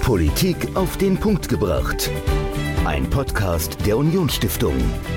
Politik auf den Punkt gebracht. Ein Podcast der Unionsstiftung.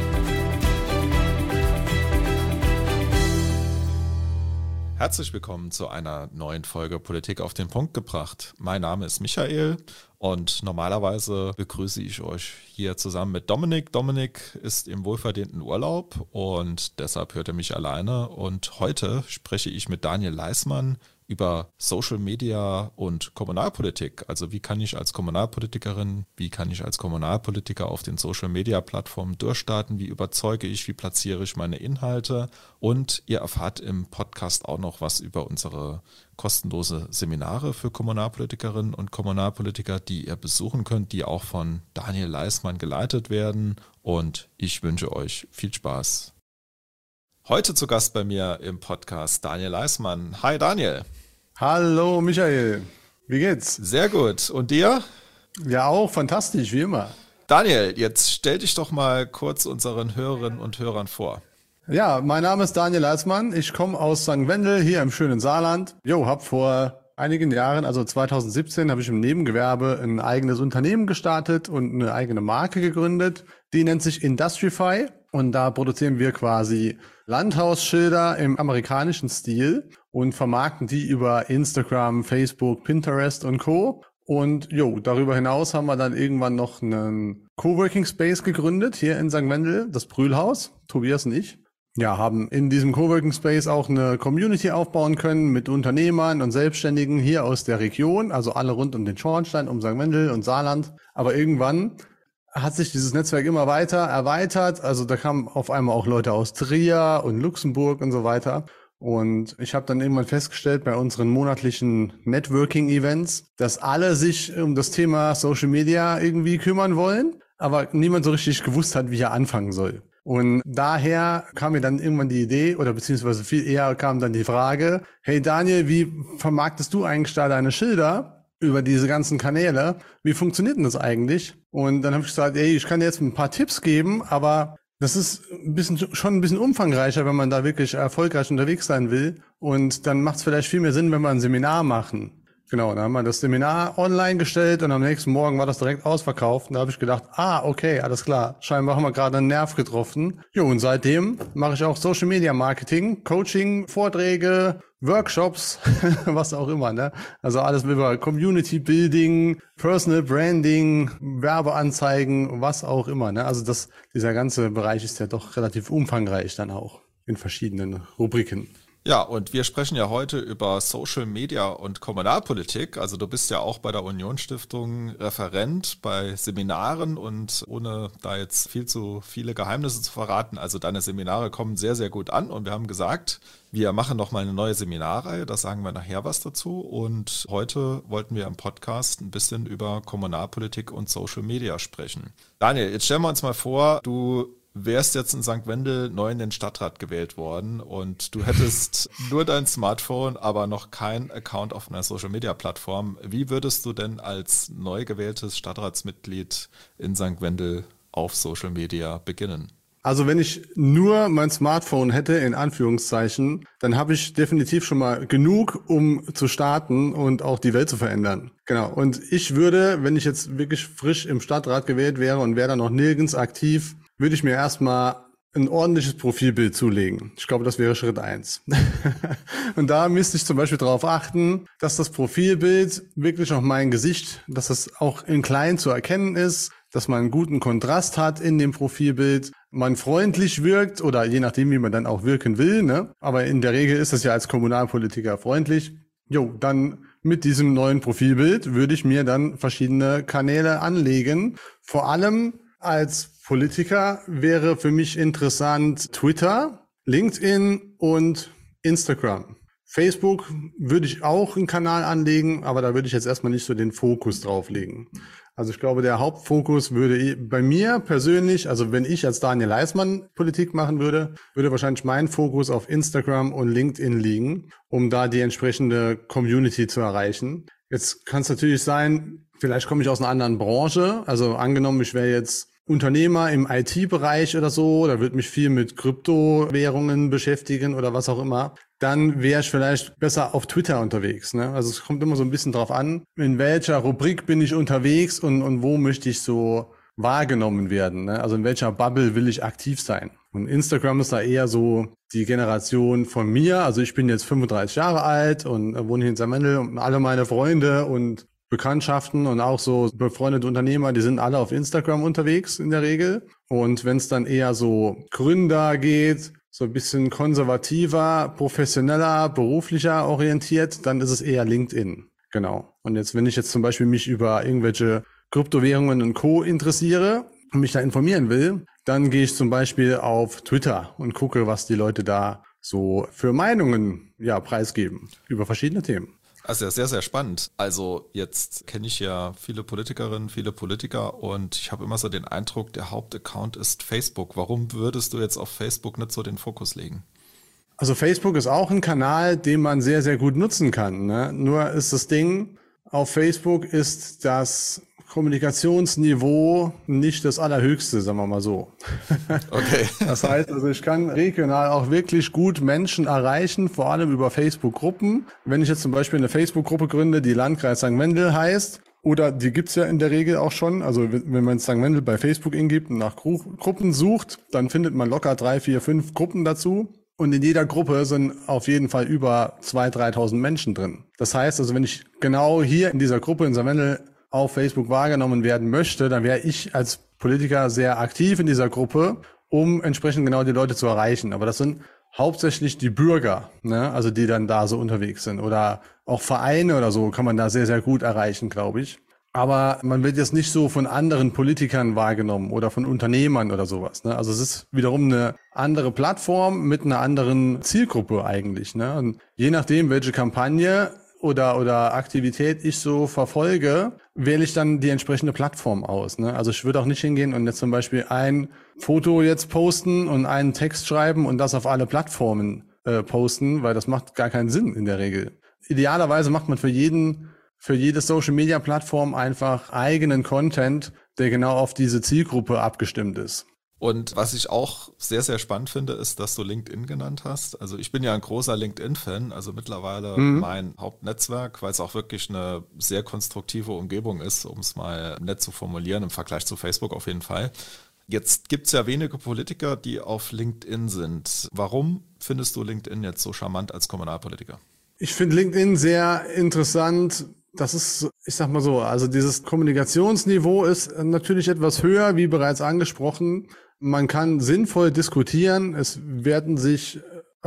Herzlich willkommen zu einer neuen Folge Politik auf den Punkt gebracht. Mein Name ist Michael und normalerweise begrüße ich euch hier zusammen mit Dominik. Dominik ist im wohlverdienten Urlaub und deshalb hört ihr mich alleine. Und heute spreche ich mit Daniel Leismann über Social Media und Kommunalpolitik. Also wie kann ich als Kommunalpolitikerin, wie kann ich als Kommunalpolitiker auf den Social Media Plattformen durchstarten, wie überzeuge ich, wie platziere ich meine Inhalte, und ihr erfahrt im Podcast auch noch was über unsere kostenlose Seminare für Kommunalpolitikerinnen und Kommunalpolitiker, die ihr besuchen könnt, die auch von Daniel Leismann geleitet werden, und ich wünsche euch viel Spaß. Heute zu Gast bei mir im Podcast Daniel Leismann. Hi Daniel. Hallo Michael, wie geht's? Sehr gut. Und dir? Ja, auch fantastisch, wie immer. Daniel, jetzt stell dich doch mal kurz unseren Hörerinnen und Hörern vor. Ja, mein Name ist Daniel Leismann, ich komme aus St. Wendel, hier im schönen Saarland. Hab vor einigen Jahren, also 2017, habe ich im Nebengewerbe ein eigenes Unternehmen gestartet und eine eigene Marke gegründet. Die nennt sich Industrify und da produzieren wir quasi Landhausschilder im amerikanischen Stil und vermarkten die über Instagram, Facebook, Pinterest und Co. Und darüber hinaus haben wir dann irgendwann noch einen Coworking Space gegründet hier in St. Wendel, das Brühlhaus, Tobias und ich. Ja, haben in diesem Coworking Space auch eine Community aufbauen können mit Unternehmern und Selbstständigen hier aus der Region, also alle rund um den Schornstein, um St. Wendel und Saarland. Aber irgendwann hat sich dieses Netzwerk immer weiter erweitert. Also da kamen auf einmal auch Leute aus Trier und Luxemburg und so weiter. Und ich habe dann irgendwann festgestellt bei unseren monatlichen Networking-Events, dass alle sich um das Thema Social Media irgendwie kümmern wollen, aber niemand so richtig gewusst hat, wie er anfangen soll. Und daher kam mir dann irgendwann die Idee, oder beziehungsweise viel eher kam dann die Frage, hey Daniel, wie vermarktest du eigentlich da deine Schilder über diese ganzen Kanäle? Wie funktioniert denn das eigentlich? Und dann habe ich gesagt, ich kann dir jetzt ein paar Tipps geben, aber das ist schon ein bisschen umfangreicher, wenn man da wirklich erfolgreich unterwegs sein will. Und dann macht es vielleicht viel mehr Sinn, wenn wir ein Seminar machen. Genau, dann haben wir das Seminar online gestellt und am nächsten Morgen war das direkt ausverkauft. Und da habe ich gedacht, okay, alles klar, scheinbar haben wir gerade einen Nerv getroffen. Und seitdem mache ich auch Social Media Marketing, Coaching, Vorträge, Workshops, was auch immer, ne? Also alles über Community Building, Personal Branding, Werbeanzeigen, was auch immer, ne? Also dieser ganze Bereich ist ja doch relativ umfangreich dann auch in verschiedenen Rubriken. Ja, und wir sprechen ja heute über Social Media und Kommunalpolitik. Also du bist ja auch bei der Unionsstiftung Referent bei Seminaren, und ohne da jetzt viel zu viele Geheimnisse zu verraten, also deine Seminare kommen sehr, sehr gut an, und wir haben gesagt, wir machen nochmal eine neue Seminarreihe, da sagen wir nachher was dazu, und heute wollten wir im Podcast ein bisschen über Kommunalpolitik und Social Media sprechen. Daniel, jetzt stellen wir uns mal vor, du wärst jetzt in St. Wendel neu in den Stadtrat gewählt worden und du hättest nur dein Smartphone, aber noch keinen Account auf einer Social-Media-Plattform. Wie würdest du denn als neu gewähltes Stadtratsmitglied in St. Wendel auf Social Media beginnen? Also wenn ich nur mein Smartphone hätte, in Anführungszeichen, dann habe ich definitiv schon mal genug, um zu starten und auch die Welt zu verändern. Genau. Und ich würde, wenn ich jetzt wirklich frisch im Stadtrat gewählt wäre und wäre dann noch nirgends aktiv, würde ich mir erstmal ein ordentliches Profilbild zulegen. Ich glaube, das wäre Schritt 1. Und da müsste ich zum Beispiel darauf achten, dass das Profilbild wirklich auch mein Gesicht, dass das auch in klein zu erkennen ist, dass man einen guten Kontrast hat in dem Profilbild, man freundlich wirkt oder je nachdem, wie man dann auch wirken will, ne? Aber in der Regel ist das ja als Kommunalpolitiker freundlich. Dann mit diesem neuen Profilbild würde ich mir dann verschiedene Kanäle anlegen. Vor allem als Politiker wäre für mich interessant Twitter, LinkedIn und Instagram. Facebook würde ich auch einen Kanal anlegen, aber da würde ich jetzt erstmal nicht so den Fokus drauf legen. Also ich glaube, der Hauptfokus würde bei mir persönlich, also wenn ich als Daniel Leismann Politik machen würde, würde wahrscheinlich mein Fokus auf Instagram und LinkedIn liegen, um da die entsprechende Community zu erreichen. Jetzt kann es natürlich sein, vielleicht komme ich aus einer anderen Branche, also angenommen, ich wäre jetzt Unternehmer im IT-Bereich oder so, da würde mich viel mit Kryptowährungen beschäftigen oder was auch immer. dann wäre ich vielleicht besser auf Twitter unterwegs. Ne? Also es kommt immer so ein bisschen drauf an, in welcher Rubrik bin ich unterwegs und wo möchte ich so wahrgenommen werden. Ne? Also in welcher Bubble will ich aktiv sein. Und Instagram ist da eher so die Generation von mir. Also ich bin jetzt 35 Jahre alt und wohne hier in Saarmendel und alle meine Freunde und Bekanntschaften und auch so befreundete Unternehmer, die sind alle auf Instagram unterwegs in der Regel. Und wenn es dann eher so Gründer geht, so ein bisschen konservativer, professioneller, beruflicher orientiert, dann ist es eher LinkedIn. Genau. Und jetzt, wenn ich jetzt zum Beispiel mich über irgendwelche Kryptowährungen und Co. interessiere und mich da informieren will, dann gehe ich zum Beispiel auf Twitter und gucke, was die Leute da so für Meinungen preisgeben über verschiedene Themen. Also ja, sehr, sehr spannend. Also jetzt kenne ich ja viele Politikerinnen, viele Politiker und ich habe immer so den Eindruck, der Hauptaccount ist Facebook. Warum würdest du jetzt auf Facebook nicht so den Fokus legen? Also Facebook ist auch ein Kanal, den man sehr, sehr gut nutzen kann. Ne? Nur ist das Ding, auf Facebook ist das Kommunikationsniveau nicht das allerhöchste, sagen wir mal so. Okay. Das heißt, also ich kann regional auch wirklich gut Menschen erreichen, vor allem über Facebook-Gruppen. Wenn ich jetzt zum Beispiel eine Facebook-Gruppe gründe, die Landkreis St. Wendel heißt, oder die gibt's ja in der Regel auch schon, also wenn man St. Wendel bei Facebook eingibt und nach Gruppen sucht, dann findet man locker 3, 4, 5 Gruppen dazu. Und in jeder Gruppe sind auf jeden Fall über 2.000, 3.000 Menschen drin. Das heißt also, wenn ich genau hier in dieser Gruppe in St. Wendel auf Facebook wahrgenommen werden möchte, dann wäre ich als Politiker sehr aktiv in dieser Gruppe, um entsprechend genau die Leute zu erreichen. Aber das sind hauptsächlich die Bürger, ne? Also die dann da so unterwegs sind. Oder auch Vereine oder so kann man da sehr, sehr gut erreichen, glaube ich. Aber man wird jetzt nicht so von anderen Politikern wahrgenommen oder von Unternehmern oder sowas. Ne? Also es ist wiederum eine andere Plattform mit einer anderen Zielgruppe eigentlich. Ne? Und je nachdem, welche Kampagne oder Aktivität ich so verfolge, wähle ich dann die entsprechende Plattform aus. Ne? Also ich würde auch nicht hingehen und jetzt zum Beispiel ein Foto jetzt posten und einen Text schreiben und das auf alle Plattformen posten, weil das macht gar keinen Sinn in der Regel. Idealerweise macht man für jede Social-Media-Plattform einfach eigenen Content, der genau auf diese Zielgruppe abgestimmt ist. Und was ich auch sehr, sehr spannend finde, ist, dass du LinkedIn genannt hast. Also ich bin ja ein großer LinkedIn-Fan, also mittlerweile mein Hauptnetzwerk, weil es auch wirklich eine sehr konstruktive Umgebung ist, um es mal nett zu formulieren, im Vergleich zu Facebook auf jeden Fall. Jetzt gibt es ja wenige Politiker, die auf LinkedIn sind. Warum findest du LinkedIn jetzt so charmant als Kommunalpolitiker? Ich finde LinkedIn sehr interessant. Das ist, ich sag mal so, also dieses Kommunikationsniveau ist natürlich etwas höher, wie bereits angesprochen. Man kann sinnvoll diskutieren. Es wird sich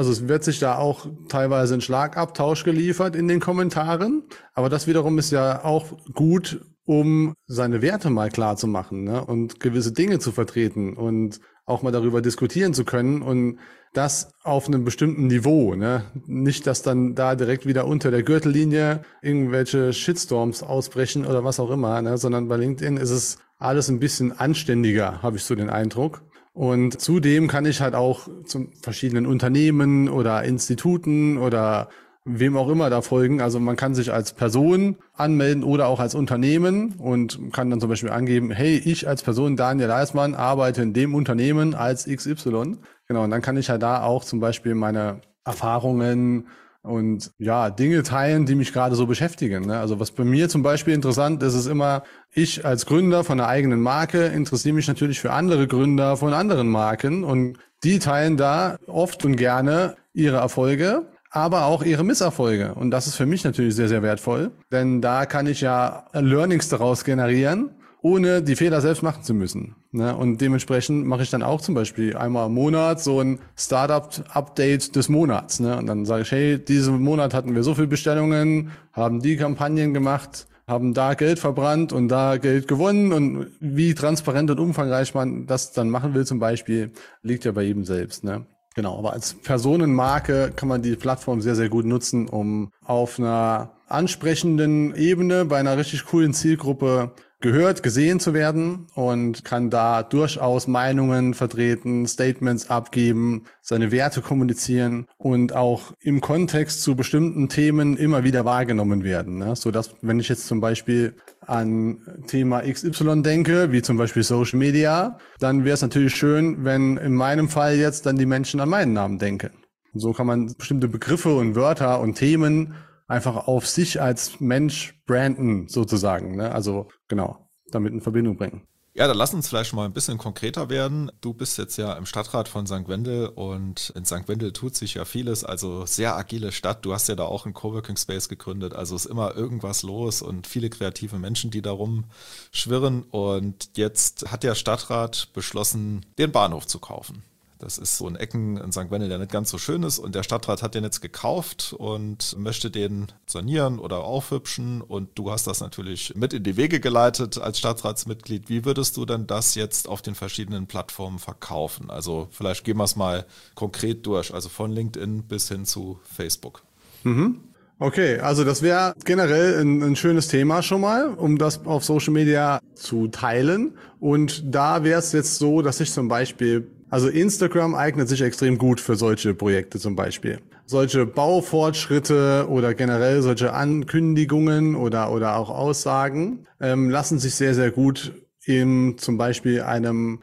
da auch teilweise ein Schlagabtausch geliefert in den Kommentaren. Aber das wiederum ist ja auch gut, um seine Werte mal klar zu machen, ne? Und gewisse Dinge zu vertreten und auch mal darüber diskutieren zu können und das auf einem bestimmten Niveau, ne? Nicht, dass dann da direkt wieder unter der Gürtellinie irgendwelche Shitstorms ausbrechen oder was auch immer, ne? Sondern bei LinkedIn ist es alles ein bisschen anständiger, habe ich so den Eindruck. Und zudem kann ich halt auch zu verschiedenen Unternehmen oder Instituten oder wem auch immer da folgen. Also man kann sich als Person anmelden oder auch als Unternehmen und kann dann zum Beispiel angeben, hey, ich als Person Daniel Leismann arbeite in dem Unternehmen als XY. Genau, und dann kann ich ja da auch zum Beispiel meine Erfahrungen und ja, Dinge teilen, die mich gerade so beschäftigen. Ne? Also was bei mir zum Beispiel interessant ist, ist immer, ich als Gründer von einer eigenen Marke interessiere mich natürlich für andere Gründer von anderen Marken und die teilen da oft und gerne ihre Erfolge, aber auch ihre Misserfolge. Und das ist für mich natürlich sehr, sehr wertvoll, denn da kann ich ja Learnings daraus generieren, ohne die Fehler selbst machen zu müssen. Ne? Und dementsprechend mache ich dann auch zum Beispiel einmal im Monat so ein Startup-Update des Monats. Ne? Und dann sage ich, hey, diesen Monat hatten wir so viele Bestellungen, haben die Kampagnen gemacht, haben da Geld verbrannt und da Geld gewonnen. Und wie transparent und umfangreich man das dann machen will zum Beispiel, liegt ja bei jedem selbst. Ne? Genau, aber als Personenmarke kann man die Plattform sehr, sehr gut nutzen, um auf einer ansprechenden Ebene bei einer richtig coolen Zielgruppe gehört, gesehen zu werden und kann da durchaus Meinungen vertreten, Statements abgeben, seine Werte kommunizieren und auch im Kontext zu bestimmten Themen immer wieder wahrgenommen werden. Ne? Sodass, wenn ich jetzt zum Beispiel an Thema XY denke, wie zum Beispiel Social Media, dann wäre es natürlich schön, wenn in meinem Fall jetzt dann die Menschen an meinen Namen denken. Und so kann man bestimmte Begriffe und Wörter und Themen einfach auf sich als Mensch branden, sozusagen, ne? Also genau, damit in Verbindung bringen. Ja, dann lass uns vielleicht mal ein bisschen konkreter werden. Du bist jetzt ja im Stadtrat von St. Wendel und in St. Wendel tut sich ja vieles, also sehr agile Stadt. Du hast ja da auch einen Coworking Space gegründet, also ist immer irgendwas los und viele kreative Menschen, die da rumschwirren. Und jetzt hat der Stadtrat beschlossen, den Bahnhof zu kaufen. Das ist so ein Ecken in St. Wendel, der nicht ganz so schön ist und der Stadtrat hat den jetzt gekauft und möchte den sanieren oder aufhübschen und du hast das natürlich mit in die Wege geleitet als Stadtratsmitglied. Wie würdest du denn das jetzt auf den verschiedenen Plattformen verkaufen? Also vielleicht gehen wir es mal konkret durch, also von LinkedIn bis hin zu Facebook. Okay, also das wäre generell ein schönes Thema schon mal, um das auf Social Media zu teilen. Und da wäre es jetzt so, dass ich zum Beispiel, also Instagram eignet sich extrem gut für solche Projekte zum Beispiel. Solche Baufortschritte oder generell solche Ankündigungen oder auch Aussagen lassen sich sehr, sehr gut in zum Beispiel einem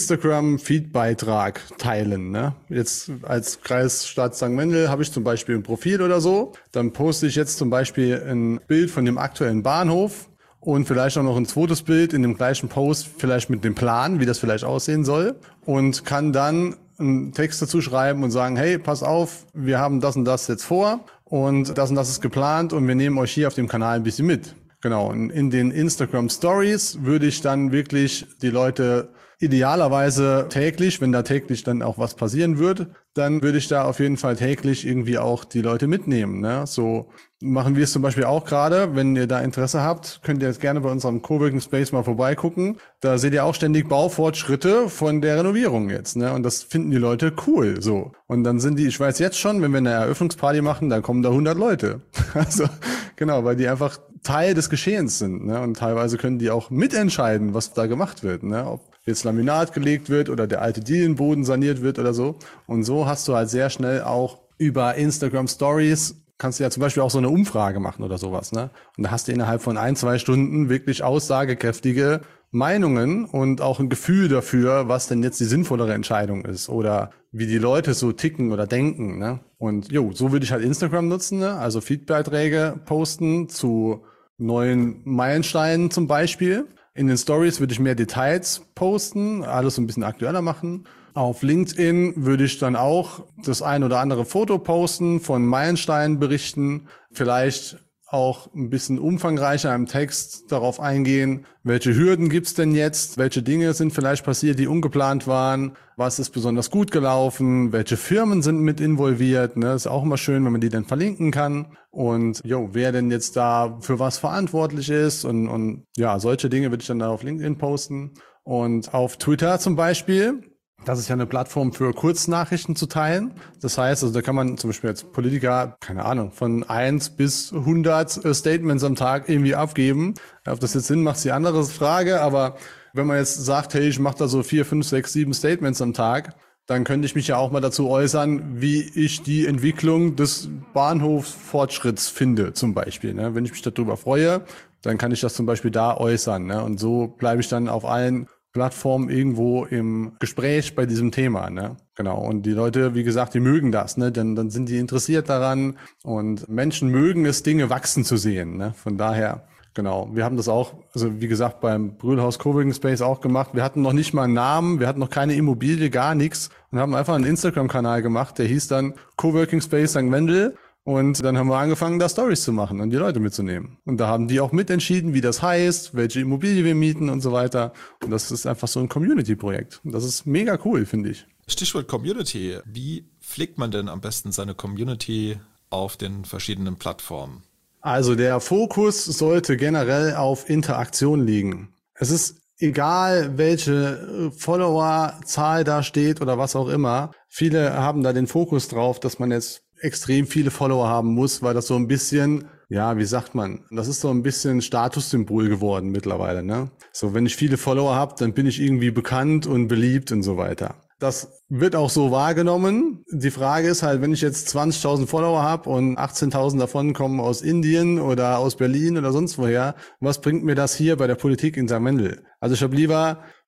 Instagram-Feed-Beitrag teilen, ne? Jetzt als Kreisstadt St. Wendel habe ich zum Beispiel ein Profil oder so. Dann poste ich jetzt zum Beispiel ein Bild von dem aktuellen Bahnhof und vielleicht auch noch ein zweites Bild in dem gleichen Post, vielleicht mit dem Plan, wie das vielleicht aussehen soll. Und kann dann einen Text dazu schreiben und sagen, hey, pass auf, wir haben das und das jetzt vor und das ist geplant und wir nehmen euch hier auf dem Kanal ein bisschen mit. Genau, und in den Instagram Stories würde ich dann wirklich die Leute idealerweise täglich, wenn da täglich dann auch was passieren wird, dann würde ich da auf jeden Fall täglich irgendwie auch die Leute mitnehmen, ne? So machen wir es zum Beispiel auch gerade. Wenn ihr da Interesse habt, könnt ihr jetzt gerne bei unserem Coworking Space mal vorbeigucken. Da seht ihr auch ständig Baufortschritte von der Renovierung jetzt, ne? Und das finden die Leute cool, so. Und dann sind die, ich weiß jetzt schon, wenn wir eine Eröffnungsparty machen, dann kommen da 100 Leute. Also, genau, weil die einfach Teil des Geschehens sind, ne? Und teilweise können die auch mitentscheiden, was da gemacht wird, ne? Ob jetzt Laminat gelegt wird oder der alte Dielenboden saniert wird oder so. Und so hast du halt sehr schnell auch über Instagram Stories, kannst du ja zum Beispiel auch so eine Umfrage machen oder sowas, ne? Und da hast du innerhalb von 1-2 Stunden wirklich aussagekräftige Meinungen und auch ein Gefühl dafür, was denn jetzt die sinnvollere Entscheidung ist oder wie die Leute so ticken oder denken, ne? Und so würde ich halt Instagram nutzen, ne? Also Feedbeiträge posten zu neuen Meilensteinen zum Beispiel. In den Stories würde ich mehr Details posten, alles so ein bisschen aktueller machen. Auf LinkedIn würde ich dann auch das ein oder andere Foto posten, von Meilensteinen berichten, vielleicht auch ein bisschen umfangreicher im Text darauf eingehen, welche Hürden gibt's denn jetzt, welche Dinge sind vielleicht passiert, die ungeplant waren, was ist besonders gut gelaufen, welche Firmen sind mit involviert, ne? Ist auch immer schön, wenn man die dann verlinken kann und wer denn jetzt da für was verantwortlich ist und solche Dinge würde ich dann da auf LinkedIn posten und auf Twitter zum Beispiel. Das ist ja eine Plattform für Kurznachrichten zu teilen. Das heißt, also da kann man zum Beispiel als Politiker, keine Ahnung, von 1 bis 100 Statements am Tag irgendwie abgeben. Ob das jetzt Sinn macht, ist die andere Frage. Aber wenn man jetzt sagt, hey, ich mache da so 4, 5, 6, 7 Statements am Tag, dann könnte ich mich ja auch mal dazu äußern, wie ich die Entwicklung des Bahnhofsfortschritts finde, zum Beispiel. Ne? Wenn ich mich darüber freue, dann kann ich das zum Beispiel da äußern. Ne? Und so bleibe ich dann auf allen Plattform irgendwo im Gespräch bei diesem Thema, ne? Genau. Und die Leute, wie gesagt, die mögen das, ne? Dann sind die interessiert daran und Menschen mögen es, Dinge wachsen zu sehen, ne? Von daher, genau. Wir haben das auch, also wie gesagt, beim Brühlhaus Coworking Space auch gemacht. Wir hatten noch nicht mal einen Namen, wir hatten noch keine Immobilie, gar nichts und haben einfach einen Instagram-Kanal gemacht, der hieß dann Coworking Space St. Wendel. Und dann haben wir angefangen, da Stories zu machen und die Leute mitzunehmen. Und da haben die auch mitentschieden, wie das heißt, welche Immobilie wir mieten und so weiter. Und das ist einfach so ein Community-Projekt. Und das ist mega cool, finde ich. Stichwort Community. Wie pflegt man denn am besten seine Community auf den verschiedenen Plattformen? Also der Fokus sollte generell auf Interaktion liegen. Es ist egal, welche Followerzahl da steht oder was auch immer. Viele haben da den Fokus drauf, dass man jetzt extrem viele Follower haben muss, weil das so ein bisschen, wie sagt man, das ist so ein bisschen Statussymbol geworden mittlerweile, ne? So, wenn ich viele Follower habe, dann bin ich irgendwie bekannt und beliebt und so weiter. Das wird auch so wahrgenommen. Die Frage ist halt, wenn ich jetzt 20.000 Follower habe und 18.000 davon kommen aus Indien oder aus Berlin oder sonst woher, was bringt mir das hier bei der Politik in St. Wendel? Also ich habe lieber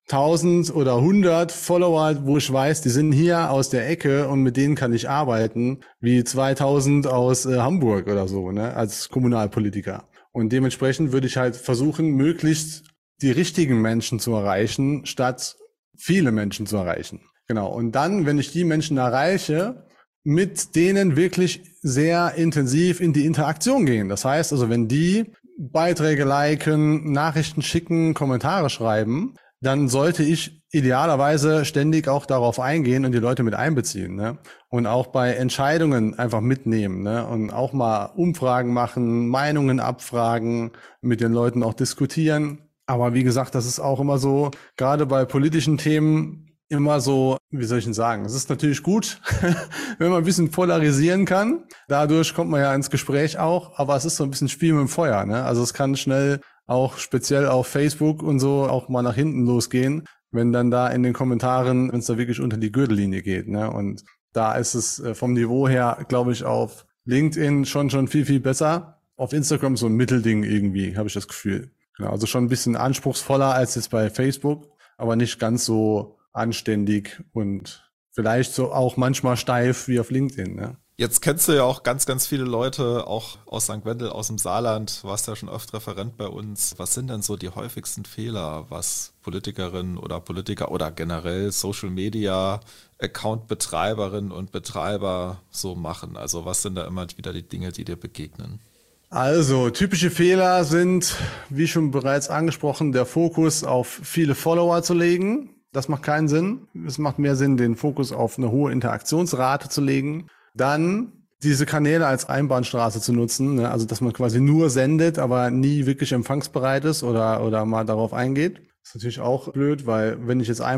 1000 oder 100 Follower, wo ich weiß, die sind hier aus der Ecke und mit denen kann ich arbeiten, wie 2000 aus Hamburg oder so, ne, als Kommunalpolitiker. Und dementsprechend würde ich halt versuchen, möglichst die richtigen Menschen zu erreichen, statt viele Menschen zu erreichen. Genau. Und dann, wenn ich die Menschen erreiche, mit denen wirklich sehr intensiv in die Interaktion gehen. Das heißt also, wenn die Beiträge liken, Nachrichten schicken, Kommentare schreiben, dann sollte ich idealerweise ständig auch darauf eingehen und die Leute mit einbeziehen, ne? Und auch bei Entscheidungen einfach mitnehmen, ne? Und auch mal Umfragen machen, Meinungen abfragen, mit den Leuten auch diskutieren. Aber wie gesagt, das ist auch immer so, gerade bei politischen Themen, immer so, wie soll ich denn sagen, es ist natürlich gut, wenn man ein bisschen polarisieren kann. Dadurch kommt man ja ins Gespräch auch, aber es ist so ein bisschen Spiel mit dem Feuer, ne? Also es kann schnell auch speziell auf Facebook und so auch mal nach hinten losgehen, wenn dann da in den Kommentaren, wenn es da wirklich unter die Gürtellinie geht, ne? Und da ist es vom Niveau her, glaube ich, auf LinkedIn schon viel, viel besser. Auf Instagram so ein Mittelding irgendwie, habe ich das Gefühl. Genau, also schon ein bisschen anspruchsvoller als jetzt bei Facebook, aber nicht ganz so anständig und vielleicht so auch manchmal steif wie auf LinkedIn, ne? Jetzt kennst du ja auch ganz, ganz viele Leute, auch aus St. Wendel, aus dem Saarland, warst ja schon oft Referent bei uns. Was sind denn so die häufigsten Fehler, was Politikerinnen oder Politiker oder generell Social Media Account-Betreiberinnen und Betreiber so machen? Also was sind da immer wieder die Dinge, die dir begegnen? Also, typische Fehler sind, wie schon bereits angesprochen, der Fokus auf viele Follower zu legen. Das macht keinen Sinn. Es macht mehr Sinn, den Fokus auf eine hohe Interaktionsrate zu legen. Dann diese Kanäle als Einbahnstraße zu nutzen, ne? Also dass man quasi nur sendet, aber nie wirklich empfangsbereit ist oder mal darauf eingeht. Das ist natürlich auch blöd, weil wenn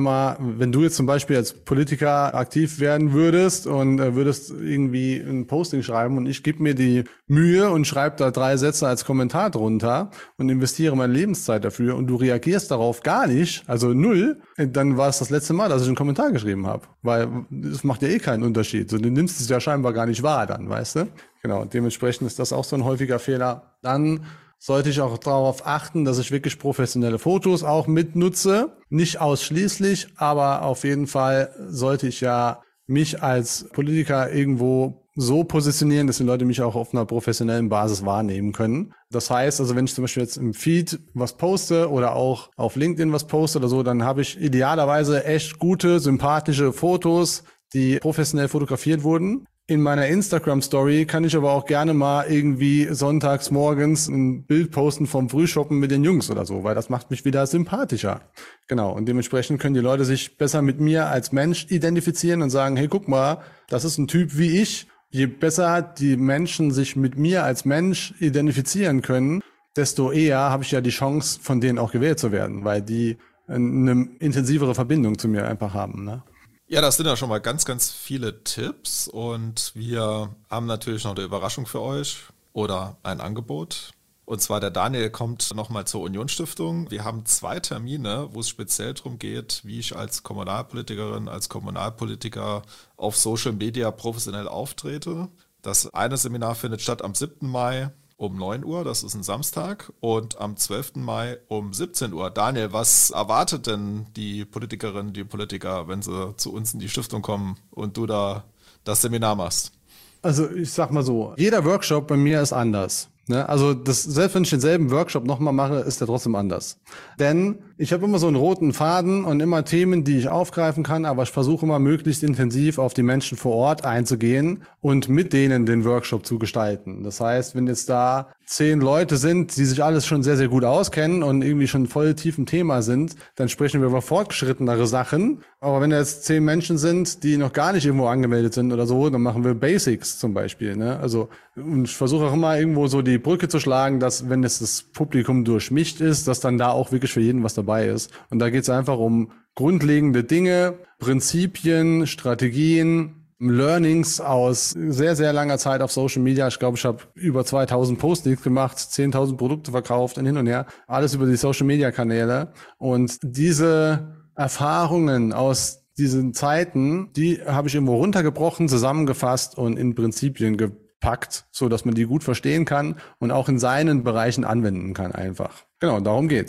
du jetzt zum Beispiel als Politiker aktiv werden würdest und würdest irgendwie ein Posting schreiben und ich gebe mir die Mühe und schreibe da 3 Sätze als Kommentar drunter und investiere meine Lebenszeit dafür und du reagierst darauf gar nicht, also 0, dann war es das letzte Mal, dass ich einen Kommentar geschrieben habe, weil es macht ja eh keinen Unterschied. So, du nimmst es ja scheinbar gar nicht wahr dann, weißt du? Genau, dementsprechend ist das auch so ein häufiger Fehler. Dann sollte ich auch darauf achten, dass ich wirklich professionelle Fotos auch mitnutze. Nicht ausschließlich, aber auf jeden Fall sollte ich ja mich als Politiker irgendwo so positionieren, dass die Leute mich auch auf einer professionellen Basis wahrnehmen können. Das heißt, also wenn ich zum Beispiel jetzt im Feed was poste oder auch auf LinkedIn was poste oder so, dann habe ich idealerweise echt gute, sympathische Fotos, die professionell fotografiert wurden. In meiner Instagram-Story kann ich aber auch gerne mal irgendwie sonntags morgens ein Bild posten vom Frühshoppen mit den Jungs oder so, weil das macht mich wieder sympathischer. Genau, und dementsprechend können die Leute sich besser mit mir als Mensch identifizieren und sagen, hey, guck mal, das ist ein Typ wie ich. Je besser die Menschen sich mit mir als Mensch identifizieren können, desto eher habe ich ja die Chance, von denen auch gewählt zu werden, weil die eine intensivere Verbindung zu mir einfach haben, ne? Ja, das sind ja schon mal ganz, ganz viele Tipps und wir haben natürlich noch eine Überraschung für euch oder ein Angebot. Und zwar der Daniel kommt nochmal zur Unionsstiftung. Wir haben 2 Termine, wo es speziell darum geht, wie ich als Kommunalpolitikerin, als Kommunalpolitiker auf Social Media professionell auftrete. Das eine Seminar findet statt am 7. Mai um 9 Uhr, das ist ein Samstag, und am 12. Mai um 17 Uhr. Daniel, was erwartet denn die Politikerinnen, die Politiker, wenn sie zu uns in die Stiftung kommen und du da das Seminar machst? Also ich sag mal so, jeder Workshop bei mir ist anders. Ne? Also selbst wenn ich denselben Workshop nochmal mache, ist der trotzdem anders. Denn ich habe immer so einen roten Faden und immer Themen, die ich aufgreifen kann, aber ich versuche immer möglichst intensiv auf die Menschen vor Ort einzugehen und mit denen den Workshop zu gestalten. Das heißt, wenn jetzt da 10 Leute sind, die sich alles schon sehr, sehr gut auskennen und irgendwie schon voll tief im Thema sind, dann sprechen wir über fortgeschrittenere Sachen. Aber wenn da jetzt 10 Menschen sind, die noch gar nicht irgendwo angemeldet sind oder so, dann machen wir Basics zum Beispiel. Ne? Also und ich versuche auch immer irgendwo so die Brücke zu schlagen, dass wenn es das Publikum durchmischt ist, dass dann da auch wirklich für jeden was dabei ist. Und da geht es einfach um grundlegende Dinge, Prinzipien, Strategien, Learnings aus sehr, sehr langer Zeit auf Social Media. Ich glaube, ich habe über 2000 Postings gemacht, 10.000 Produkte verkauft und hin und her. Alles über die Social Media Kanäle. Und diese Erfahrungen aus diesen Zeiten, die habe ich irgendwo runtergebrochen, zusammengefasst und in Prinzipien gepackt, so dass man die gut verstehen kann und auch in seinen Bereichen anwenden kann einfach. Genau, darum geht's.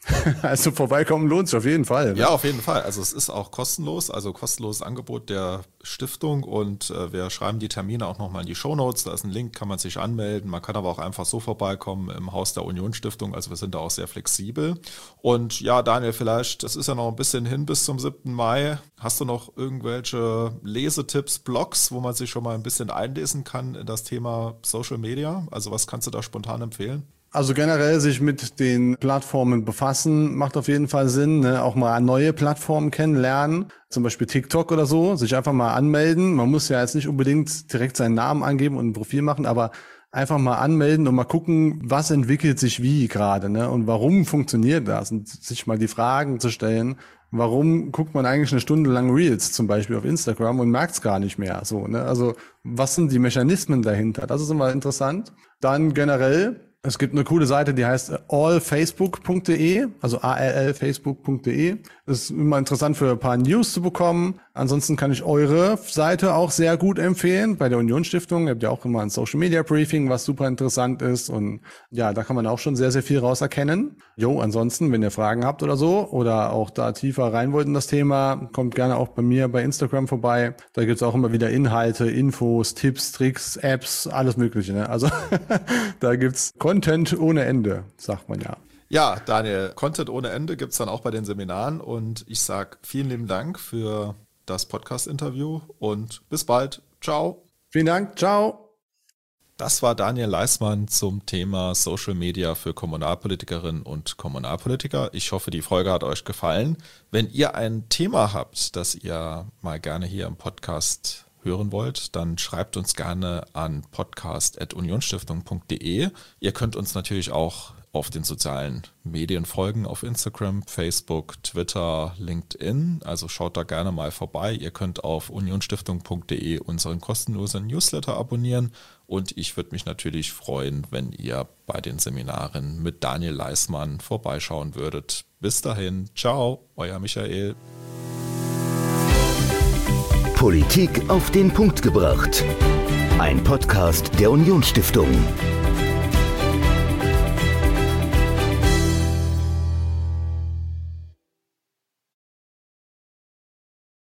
Also vorbeikommen lohnt sich auf jeden Fall. Ne? Ja, auf jeden Fall. Also es ist auch kostenlos, also kostenloses Angebot der Stiftung und wir schreiben die Termine auch nochmal in die Shownotes. Da ist ein Link, kann man sich anmelden. Man kann aber auch einfach so vorbeikommen im Haus der Union-Stiftung. Also wir sind da auch sehr flexibel. Und ja, Daniel, vielleicht, das ist ja noch ein bisschen hin bis zum 7. Mai. Hast du noch irgendwelche Lesetipps, Blogs, wo man sich schon mal ein bisschen einlesen kann in das Thema Social Media? Also was kannst du da spontan empfehlen? Also generell sich mit den Plattformen befassen, macht auf jeden Fall Sinn, ne? Auch mal neue Plattformen kennenlernen, zum Beispiel TikTok oder so, sich einfach mal anmelden. Man muss ja jetzt nicht unbedingt direkt seinen Namen angeben und ein Profil machen, aber einfach mal anmelden und mal gucken, was entwickelt sich wie gerade, ne? Und warum funktioniert das? Und sich mal die Fragen zu stellen, warum guckt man eigentlich eine Stunde lang Reels zum Beispiel auf Instagram und merkt es gar nicht mehr, so, ne? Also was sind die Mechanismen dahinter? Das ist immer interessant. Dann generell, es gibt eine coole Seite, die heißt allfacebook.de, also allfacebook.de. Das ist immer interessant für ein paar News zu bekommen. Ansonsten kann ich eure Seite auch sehr gut empfehlen bei der Union-Stiftung. Ihr habt ja auch immer ein Social-Media-Briefing, was super interessant ist. Und ja, da kann man auch schon sehr, sehr viel raus erkennen. Ansonsten, wenn ihr Fragen habt oder so oder auch da tiefer rein wollt in das Thema, kommt gerne auch bei mir bei Instagram vorbei. Da gibt's auch immer wieder Inhalte, Infos, Tipps, Tricks, Apps, alles Mögliche. Ne? Also da gibt's Content ohne Ende, sagt man ja. Ja, Daniel, Content ohne Ende gibt's dann auch bei den Seminaren und ich sag vielen lieben Dank für das Podcast-Interview und bis bald. Ciao. Vielen Dank. Ciao. Das war Daniel Leismann zum Thema Social Media für Kommunalpolitikerinnen und Kommunalpolitiker. Ich hoffe, die Folge hat euch gefallen. Wenn ihr ein Thema habt, das ihr mal gerne hier im Podcast hören wollt, dann schreibt uns gerne an podcast@unionstiftung.de. Ihr könnt uns natürlich auch auf den sozialen Medien folgen, auf Instagram, Facebook, Twitter, LinkedIn. Also schaut da gerne mal vorbei. Ihr könnt auf unionstiftung.de unseren kostenlosen Newsletter abonnieren. Und ich würde mich natürlich freuen, wenn ihr bei den Seminaren mit Daniel Leismann vorbeischauen würdet. Bis dahin, ciao, euer Michael. Politik auf den Punkt gebracht. Ein Podcast der Union-Stiftung.